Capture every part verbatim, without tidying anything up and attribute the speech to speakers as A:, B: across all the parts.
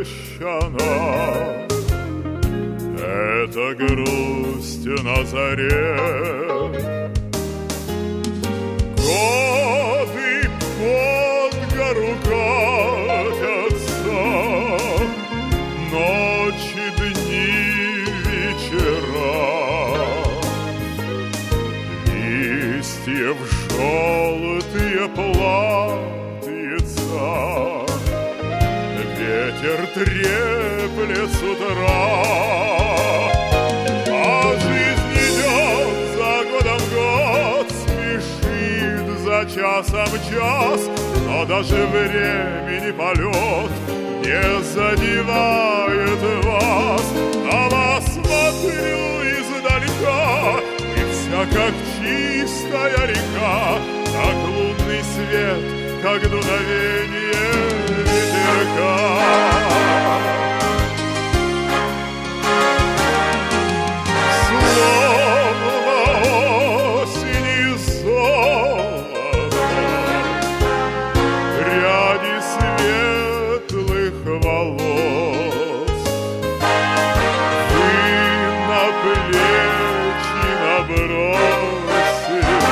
A: обещана. Это грусть на заре. Годы под гору катятся, ночи, дни, вечера. Листьев желтые платьица ветер треплет с утра. А жизнь идет за годом год, спешит за часом час, но даже времени полет не задевает вас. На вас смотрю издалека, и вся как чистая река, как лунный свет, как дуновение ветерка. Словно осени золото, пряди светлых волос вы на плечи набросили,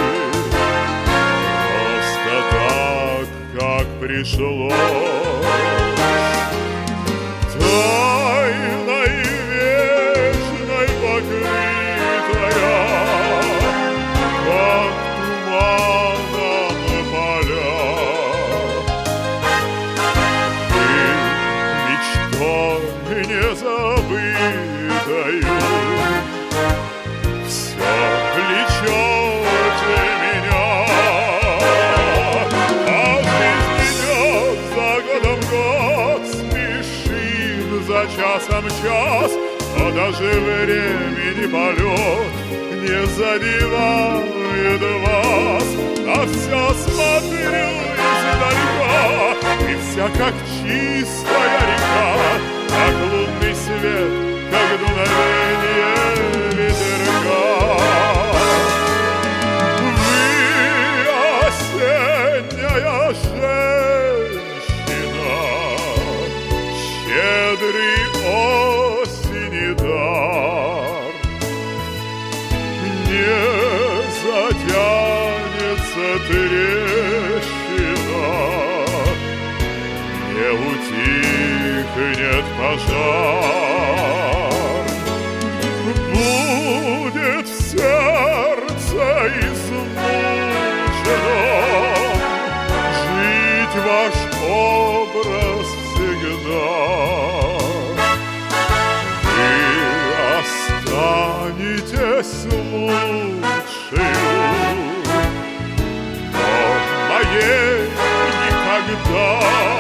A: просто так, как пришлось. Тайной вечной покрытая, как туманом поля, ты мечтой незабытою все влечете меня. За часом час, но даже времени полет не задевает вас. На все смотрю издалека, и вся как чистая река, как лунный свет, как дуновение ветерка. Вы осенняя женщина, щедрый осени дар, не затянется трещина, не утихнет пожар. Будет в сердце измученном жить ваш образ всегда. Вы останетесь лучшей, но моей никогда.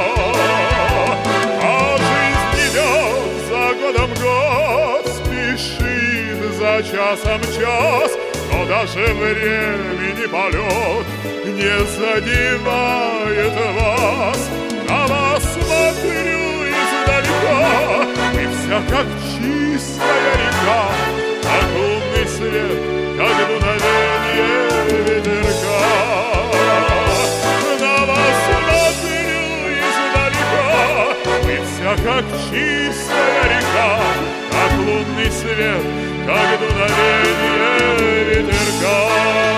A: А жизнь идет за годом год, спешит за часом час, но даже времени полет не задевает вас. На вас смотрю издалека, и вся как чистая река, как лунный свет, как дуновение ветерка. На вас смотрю издалека, и вся как чистая река, как лунный свет, как дуновение ветерка.